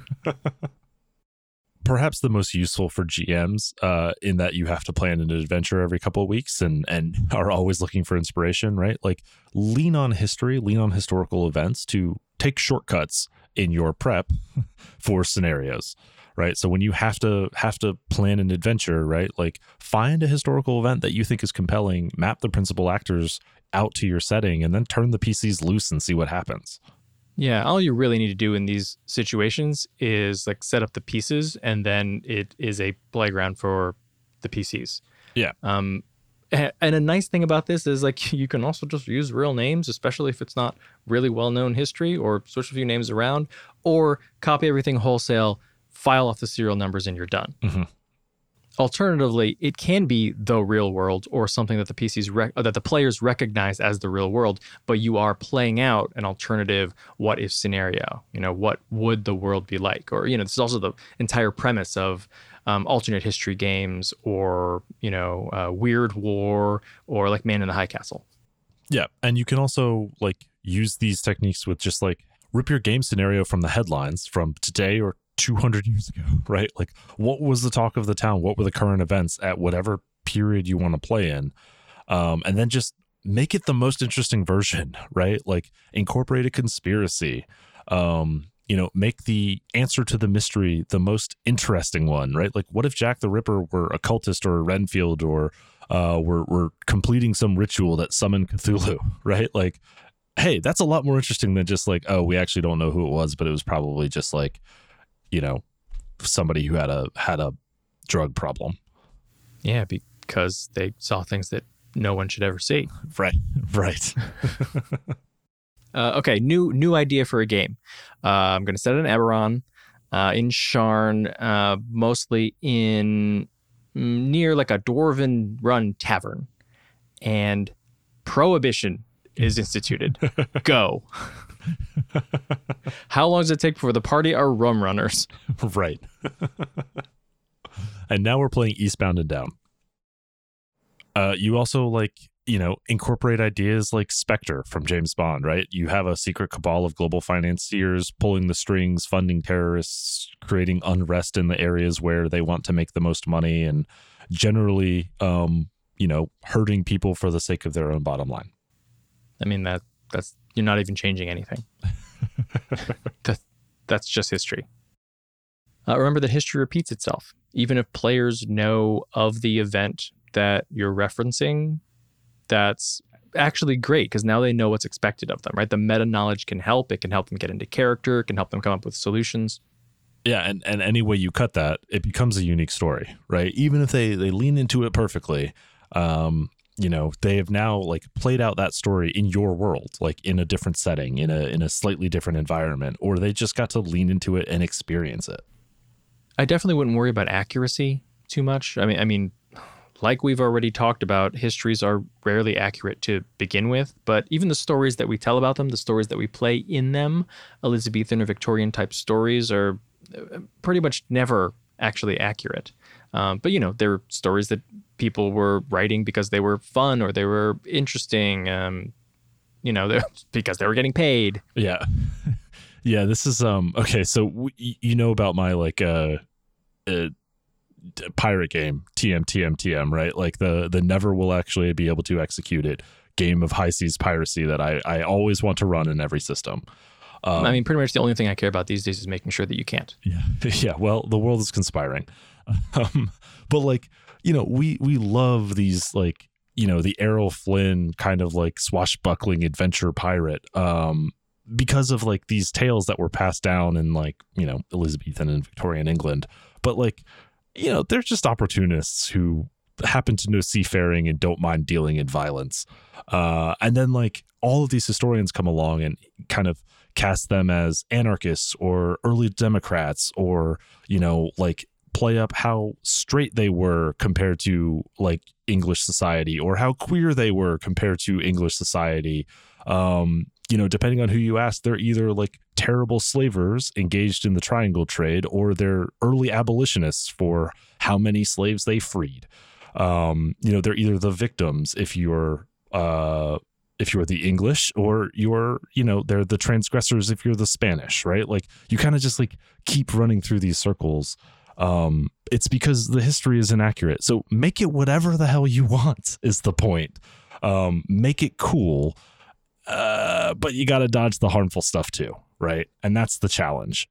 Perhaps the most useful for G Ms, uh, in that you have to plan an adventure every couple of weeks and, and are always looking for inspiration, right? Like, lean on history, lean on historical events to take shortcuts in your prep for scenarios, right? So when you have to have to plan an adventure, right? Like, find a historical event that you think is compelling, map the principal actors out to your setting, and then turn the P Cs loose and see what happens. Yeah, all you really need to do in these situations is like set up the pieces, and then it is a playground for the P Cs. Yeah. Um, and a nice thing about this is, like, you can also just use real names, especially if it's not really well-known history, or switch a few names around, or copy everything wholesale, file off the serial numbers, and you're done. Mm-hmm. Alternatively, it can be the real world, or something that the P Cs rec- that the players recognize as the real world, but you are playing out an alternative what if scenario. You know, what would the world be like? Or, you know, this is also the entire premise of um, alternate history games, or, you know, uh, Weird War, or like Man in the High Castle. Yeah, and you can also, like, use these techniques with just, like, rip your game scenario from the headlines from today or two hundred years ago, right? Like, what was the talk of the town? What were the current events at whatever period you want to play in? Um, and then just make it the most interesting version, right? Like, incorporate a conspiracy, um, you know, make the answer to the mystery the most interesting one, right? Like, what if Jack the Ripper were a cultist or a Renfield, or uh, we're, we're completing some ritual that summoned Cthulhu, right? Like, hey, that's a lot more interesting than just like, oh, we actually don't know who it was, but it was probably just like, you know, somebody who had a had a drug problem. Yeah, because they saw things that no one should ever see. Right, right. uh, okay, new new idea for a game. Uh, I'm going to set it in Eberron, uh, in Sharn, uh, mostly in mm, near like a dwarven-run tavern, and prohibition is instituted. Go. How long does it take before the party are rum runners? Right. And now we're playing Eastbound and Down. Uh, you also, like, you know, incorporate ideas like Spectre from James Bond, right? You have a secret cabal of global financiers pulling the strings, funding terrorists, creating unrest in the areas where they want to make the most money, and generally, um, you know, hurting people for the sake of their own bottom line. I mean, that that's you're not even changing anything. that, that's just history. Uh, remember that history repeats itself. Even if players know of the event that you're referencing, that's actually great, because now they know what's expected of them, right? The meta knowledge can help. It can help them get into character. It can help them come up with solutions. Yeah, and, and any way you cut that, it becomes a unique story, right? Even if they, they lean into it perfectly, um, you know, they have now, like, played out that story in your world, like in a different setting, in a in a slightly different environment, or they just got to lean into it and experience it. I definitely wouldn't worry about accuracy too much. I mean, I mean, like we've already talked about, histories are rarely accurate to begin with, but even the stories that we tell about them, the stories that we play in them, Elizabethan or Victorian type stories, are pretty much never actually accurate. Um, but, you know, they're stories that people were writing because they were fun or they were interesting, um, you know, because they were getting paid. Yeah. Yeah, this is, um okay, so w- you know about my, like, uh, uh pirate game, T M T M T M, right? Like the the never will actually be able to execute it game of high seas piracy that I, I always want to run in every system. Um, I mean, pretty much the only thing I care about these days is making sure that you can't. Yeah. Yeah. Well, the world is conspiring. Um, but like, you know, we, we love these, like, you know, the Errol Flynn kind of like swashbuckling adventure pirate, um, because of like these tales that were passed down in, like, you know, Elizabethan and Victorian England. But like, you know, they're just opportunists who happen to know seafaring and don't mind dealing in violence. Uh, and then like all of these historians come along and kind of cast them as anarchists or early Democrats, or, you know, like play up how straight they were compared to like English society, or how queer they were compared to English society. Um, you know, depending on who you ask, they're either like terrible slavers engaged in the triangle trade, or they're early abolitionists for how many slaves they freed. Um, you know, they're either the victims if you're uh, if you're the English, or you're, you know, they're the transgressors if you're the Spanish, right? Like you kind of just like keep running through these circles. Um, it's because the history is inaccurate. So make it whatever the hell you want is the point. Um, make it cool. Uh, but you got to dodge the harmful stuff too, right? And that's the challenge.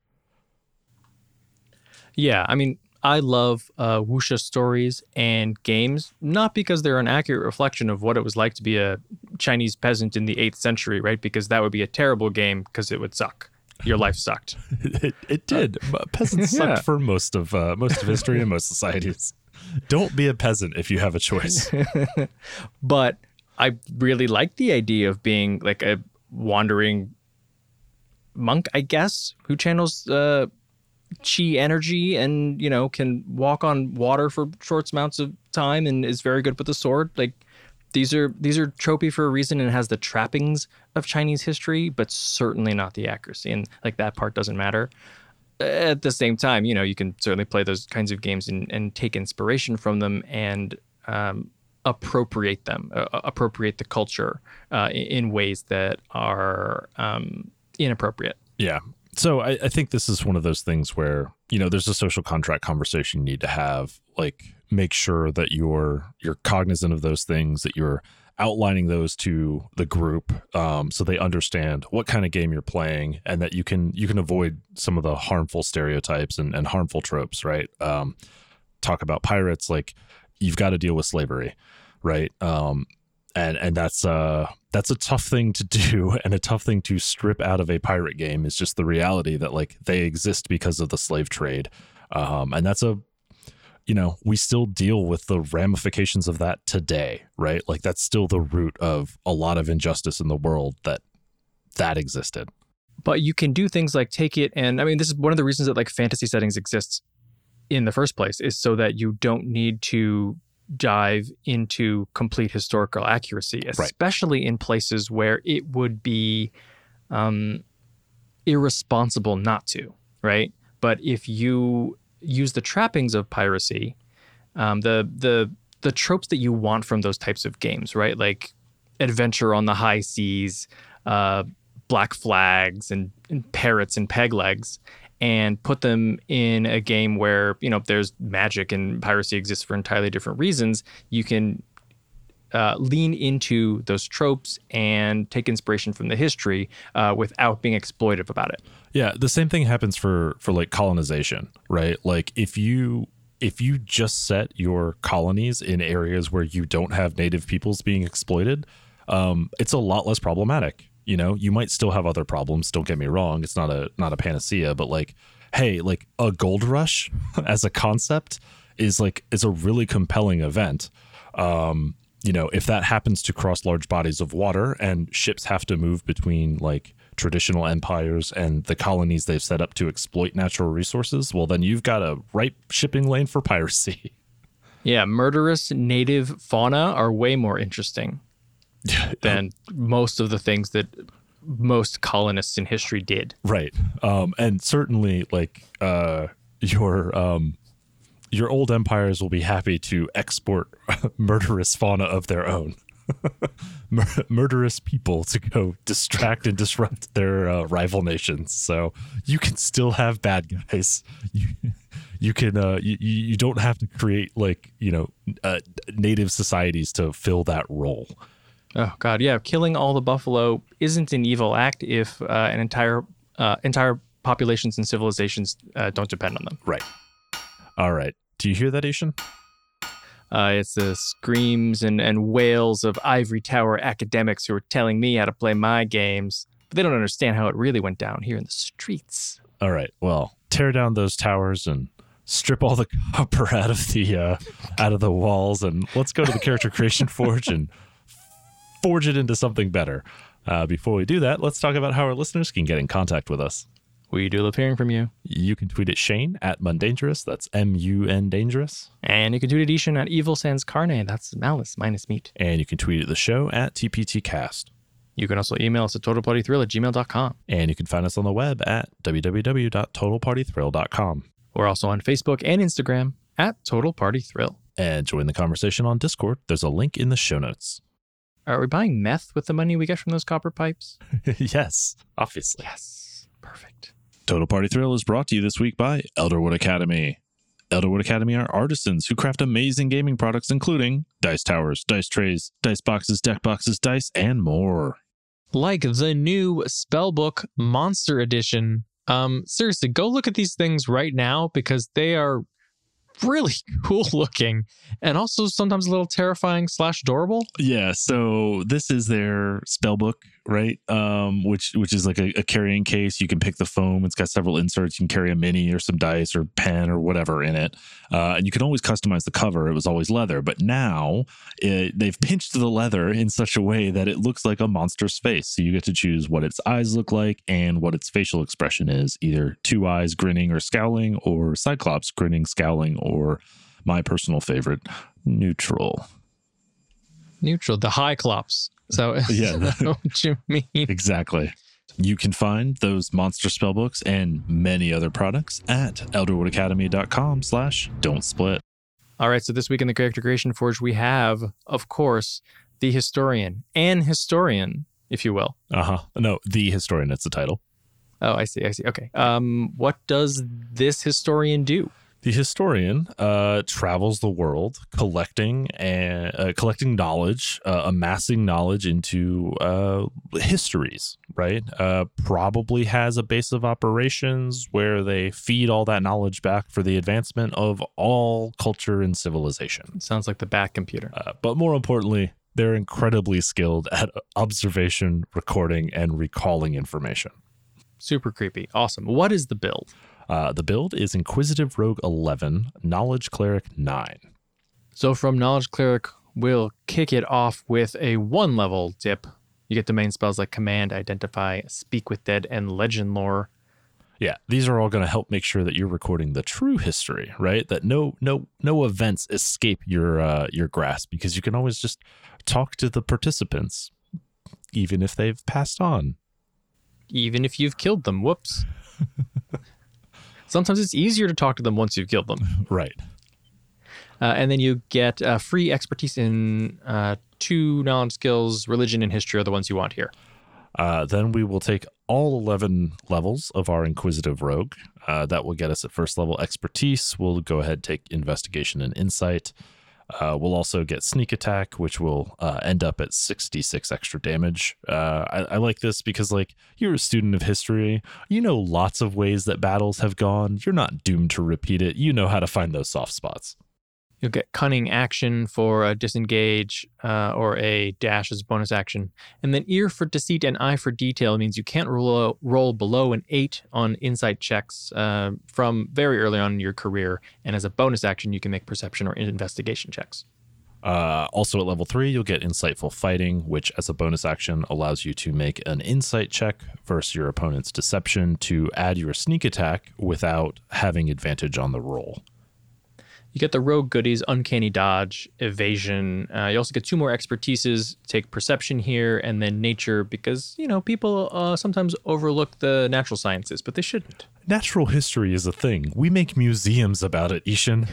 Yeah, I mean, I love uh, wuxia stories and games, not because they're an accurate reflection of what it was like to be a Chinese peasant in the eighth century, right? Because that would be a terrible game because it would suck. Your life sucked. it, it did. Uh, Peasants yeah. sucked for most of uh, most of history and most societies. Don't be a peasant if you have a choice. But I really like the idea of being like a wandering monk, I guess, who channels uh, chi energy and, you know, can walk on water for short amounts of time and is very good with the sword. Like these are these are tropey for a reason, and has the trappings of Chinese history, but certainly not the accuracy. And like that part doesn't matter. At the same time, you know, you can certainly play those kinds of games and, and take inspiration from them and um, appropriate them, uh, appropriate the culture uh, in ways that are um, inappropriate. Yeah. So I, I think this is one of those things where, you know, there's a social contract conversation you need to have. Like, make sure that you're you're cognizant of those things, that you're outlining those to the group, um, so they understand what kind of game you're playing, and that you can you can avoid some of the harmful stereotypes and, and harmful tropes, right? Um, talk about pirates, like you've got to deal with slavery, right? Um, and and that's uh that's a tough thing to do, and a tough thing to strip out of a pirate game is just the reality that like they exist because of the slave trade, um, and that's a you know, we still deal with the ramifications of that today, right? Like that's still the root of a lot of injustice in the world, that that existed. But you can do things like take it, and I mean, this is one of the reasons that like fantasy settings exists in the first place, is so that you don't need to dive into complete historical accuracy, especially right. in places where it would be um, irresponsible not to, right? But if you use the trappings of piracy, um, the the the tropes that you want from those types of games, right? Like adventure on the high seas, uh, black flags, and, and parrots and peg legs, and put them in a game where, you know, there's magic and piracy exists for entirely different reasons. You can uh, lean into those tropes and take inspiration from the history uh, without being exploitive about it. Yeah, the same thing happens for for like colonization, right? Like if you if you just set your colonies in areas where you don't have native peoples being exploited, um, it's a lot less problematic. You know, you might still have other problems. Don't get me wrong; it's not a not a panacea. But like, hey, like a gold rush as a concept is like is a really compelling event. Um, you know, if that happens to cross large bodies of water and ships have to move between like traditional empires and the colonies they've set up to exploit natural resources, well, then you've got a ripe shipping lane for piracy. Yeah, murderous native fauna are way more interesting than most of the things that most colonists in history did. Right. Um, and certainly, like, uh, your um, your old empires will be happy to export murderous fauna of their own. Mur- murderous people to go distract and disrupt their uh, rival nations. So you can still have bad guys. You, you can uh, you, you don't have to create, like, you know, uh, native societies to fill that role. Oh God, yeah. Killing all the buffalo isn't an evil act if uh, an entire uh, entire populations and civilizations uh, don't depend on them. Right. All right. Do you hear that, Ishan? Uh, it's the screams and, and wails of ivory tower academics who are telling me how to play my games, but they don't understand how it really went down here in the streets. All right. Well, tear down those towers and strip all the copper out of the uh, out of the walls, and let's go to the Character Creation Forge and forge it into something better. Uh, before we do that, let's talk about how our listeners can get in contact with us. We do love hearing from you. You can tweet at Shane at Mundangerous. That's M U N Dangerous. And you can tweet at Ishan at Evil Sans Carne. That's malice minus meat. And you can tweet at the show at T P T Cast. You can also email us at total party thrill at gmail dot com. And you can find us on the web at w w w dot total party thrill dot com. We're also on Facebook and Instagram at Total Party Thrill. And join the conversation on Discord. There's a link in the show notes. Are we buying meth with the money we get from those copper pipes? Yes, obviously. Yes. Perfect. Total Party Thrill is brought to you this week by Elderwood Academy. Elderwood Academy are artisans who craft amazing gaming products, including dice towers, dice trays, dice boxes, deck boxes, dice, and more. Like the new Spellbook Monster Edition. Um, seriously, go look at these things right now because they are really cool looking and also sometimes a little terrifying slash adorable. Yeah, so this is their spell book, right? Um, which which is like a, a carrying case. You can pick the foam. It's got several inserts. You can carry a mini or some dice or pen or whatever in it. Uh, and you can always customize the cover. It was always leather, but now it, they've pinched the leather in such a way that it looks like a monster's face. So you get to choose what its eyes look like and what its facial expression is, either two eyes grinning or scowling, or Cyclops grinning, scowling, or my personal favorite, neutral. Neutral, the high clops. So Yeah, that's what you mean. Exactly. You can find those monster spellbooks and many other products at elderwoodacademy.com slash don't split. All right, so this week in the Character Creation Forge, we have, of course, the historian, an historian, if you will. Uh-huh. No, the historian, it's the title. Oh, I see, I see. Okay. Um, what does this historian do? The historian uh, travels the world collecting and uh, collecting knowledge, uh, amassing knowledge into uh, histories, right? Uh, probably has a base of operations where they feed all that knowledge back for the advancement of all culture and civilization. Sounds like the Bat computer. Uh, but more importantly, they're incredibly skilled at observation, recording, and recalling information. Super creepy. Awesome. What is the build? Uh, the build is Inquisitive Rogue eleven, Knowledge Cleric nine. So from Knowledge Cleric, we'll kick it off with a one level dip. You get domain spells like Command, Identify, Speak with Dead, and Legend Lore. Yeah, these are all going to help make sure that you're recording the true history, right? That no no no events escape your uh, your grasp, because you can always just talk to the participants, even if they've passed on. Even if you've killed them. Whoops. Sometimes it's easier to talk to them once you've killed them. Right. Uh, and then you get uh, free expertise in uh, two knowledge skills, religion and history are the ones you want here. Uh, then we will take all eleven levels of our Inquisitive Rogue. Uh, that will get us at first level expertise. We'll go ahead and take investigation and insight. Uh, we'll also get sneak attack, which will uh, end up at sixty-six extra damage. Uh, I, I like this because, like, you're a student of history. You know lots of ways that battles have gone. You're not doomed to repeat it. You know how to find those soft spots. You'll get cunning action for a disengage uh, or a dash as a bonus action. And then ear for deceit and eye for detail means you can't roll, roll below an eight on insight checks uh, from very early on in your career. And as a bonus action, you can make perception or investigation checks. Uh, also at level three, you'll get Insightful Fighting, which as a bonus action allows you to make an insight check versus your opponent's deception to add your sneak attack without having advantage on the roll. You get the rogue goodies, uncanny dodge, evasion. Uh, you also get two more expertises. Take perception here and then nature because, you know, people uh, sometimes overlook the natural sciences, but they shouldn't. Natural history is a thing. We make museums about it, Ishan.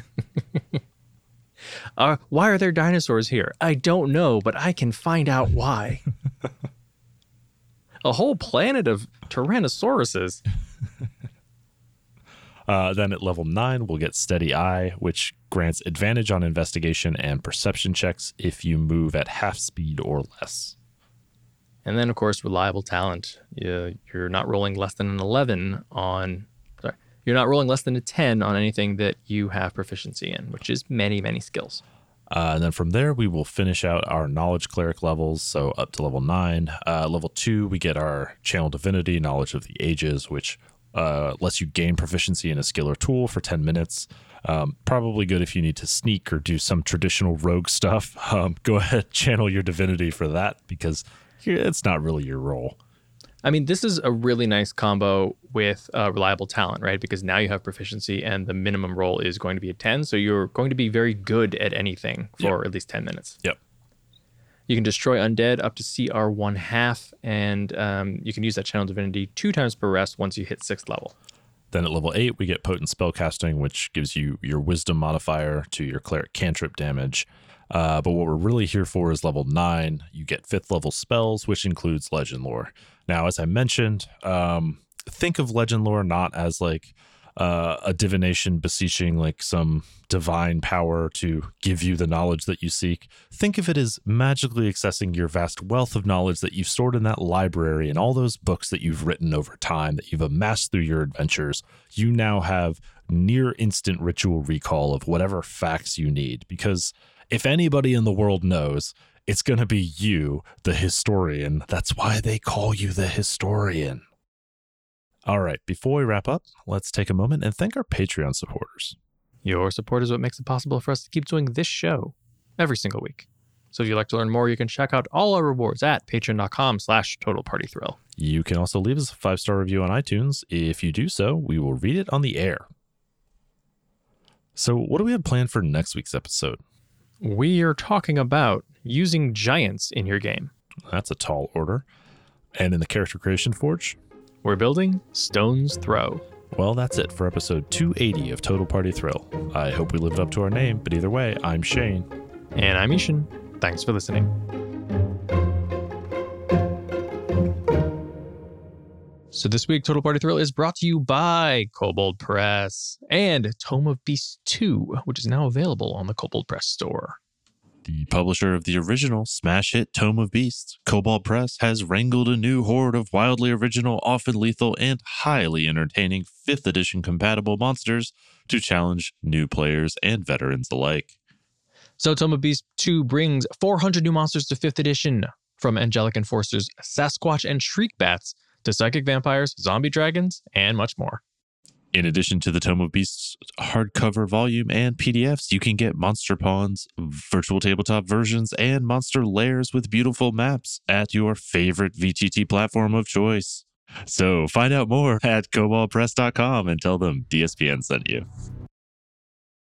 uh, why are there dinosaurs here? I don't know, but I can find out why. A whole planet of Tyrannosauruses. Uh, then at level nine, we'll get Steady Eye, which grants advantage on investigation and perception checks if you move at half speed or less. And then, of course, Reliable Talent. You, you're not rolling less than an eleven on... Sorry. You're not rolling less than a ten on anything that you have proficiency in, which is many, many skills. Uh, and then from there, we will finish out our Knowledge Cleric levels, so up to level nine. Uh, level two, we get our Channel Divinity, Knowledge of the Ages, which... Uh, lets you gain proficiency in a skill or tool for ten minutes. Um, probably good if you need to sneak or do some traditional rogue stuff. Um, go ahead, channel your divinity for that because it's not really your role. I mean, this is a really nice combo with uh, Reliable Talent, right? Because now you have proficiency and the minimum roll is going to be a ten. So you're going to be very good at anything for yep. at least ten minutes. Yep. You can destroy undead up to C R one half, and um, you can use that Channel Divinity two times per rest once you hit sixth level. Then at level eight, we get Potent Spellcasting, which gives you your Wisdom modifier to your Cleric cantrip damage. Uh, but what we're really here for is level nine. You get fifth level spells, which includes Legend Lore. Now, as I mentioned, um, think of Legend Lore not as like uh, a divination beseeching like some divine power to give you the knowledge that you seek. Think of it as magically accessing your vast wealth of knowledge that you've stored in that library and all those books that you've written over time that you've amassed through your adventures. You now have near instant ritual recall of whatever facts you need, because if anybody in the world knows, it's going to be you, the historian. That's why they call you the historian. All right, before we wrap up, let's take a moment and thank our Patreon supporters. Your support is what makes it possible for us to keep doing this show every single week. So if you'd like to learn more, you can check out all our rewards at patreon.com slash total party thrill. You can also leave us a five-star review on iTunes. If you do so, we will read it on the air. So what do we have planned for next week's episode? We are talking about using giants in your game. That's a tall order. And in the Character Creation Forge, we're building Stone's Throw. Well, that's it for episode two eighty of Total Party Thrill. I hope we lived up to our name, but either way, I'm Shane. And I'm Ishan. Thanks for listening. So this week, Total Party Thrill is brought to you by Kobold Press and Tome of Beasts two, which is now available on the Kobold Press store. The publisher of the original smash hit Tome of Beasts, Kobold Press, has wrangled a new horde of wildly original, often lethal, and highly entertaining fifth edition compatible monsters to challenge new players and veterans alike. So Tome of Beasts two brings four hundred new monsters to fifth edition, from Angelic Enforcers, Sasquatch and Shriek Bats, to Psychic Vampires, Zombie Dragons, and much more. In addition to the Tome of Beasts hardcover volume and P D Fs, you can get Monster Pawns, virtual tabletop versions, and monster lairs with beautiful maps at your favorite V T T platform of choice. So find out more at kobold press dot com and tell them D S P N sent you.